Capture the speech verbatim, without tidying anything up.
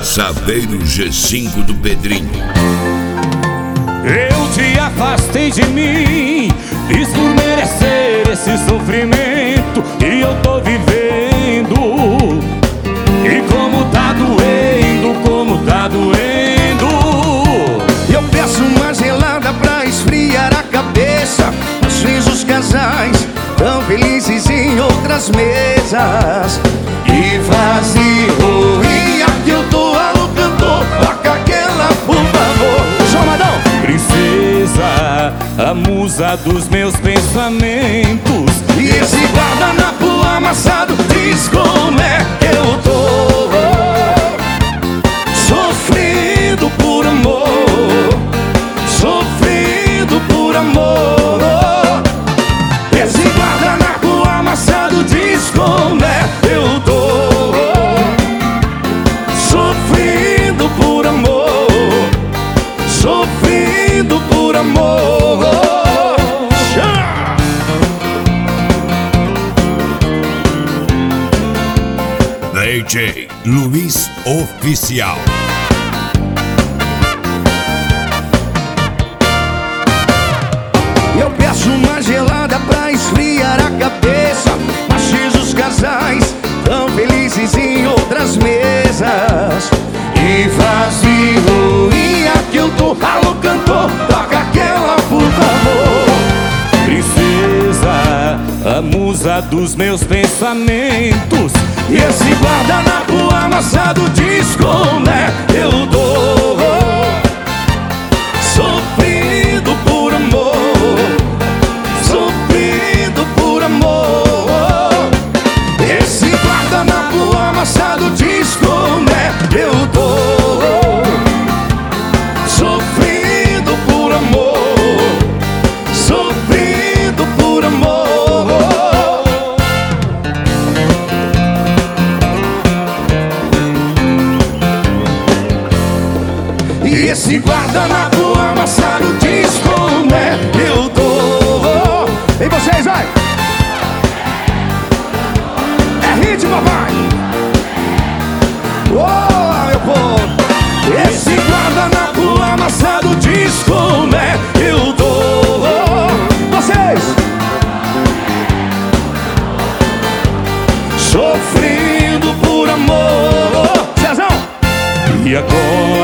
Saveiro G cinco do Pedrinho. Eu te afastei de mim, fiz por merecer esse sofrimento que eu tô vivendo. E como tá doendo, como tá doendo. Eu peço uma gelada pra esfriar a cabeça. Às vezes os casais tão felizes em outras mesas. E vazio, e aqui eu tô alô cantor. Toca aquela, por favor. Chamadão! Princesa, a musa dos meus pensamentos. E esse guardanapo amassado diz como é que eu tô. Sofrendo por amor, sofrendo por amor. Esse guardanapo amassado diz como é que eu tô. Sofrendo por amor, sofrendo por amor. D J Luiz Oficial. Eu peço uma gelada pra esfriar a cabeça. Mas os casais tão felizes em outras mesas. E vazio, e aqui eu tô. Alô cantor, toca aquela, por favor. Princesa, a musa dos meus pensamentos. E esse guardanapo amassado diz como é que eu dou. Sofrendo por amor, sofrendo por amor. Esse guardanapo amassado diz como é que eu dou. Sofrendo por amor, sofrendo por amor. E esse guardanapo amassado diz como é que eu tô. E vocês, vai! É ritmo, papai! Oh, meu povo! Esse guardanapo amassado diz como é que eu tô. Vocês! Sofrendo por amor. Cezão! E agora